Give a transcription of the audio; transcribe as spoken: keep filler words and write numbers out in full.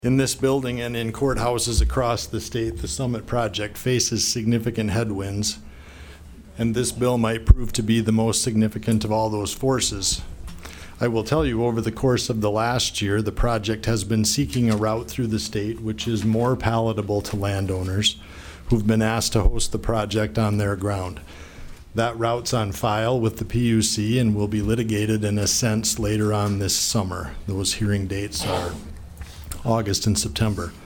In this building and in courthouses across the state, the Summit project faces significant headwinds, and this bill might prove to be the most significant of all those forces. I will tell you, over the course of the last year, the project has been seeking a route through the state which is more palatable to landowners who've been asked to host the project on their ground. That route's on file with the P U C and will be litigated in a sense later on this summer. Those hearing dates are August and September.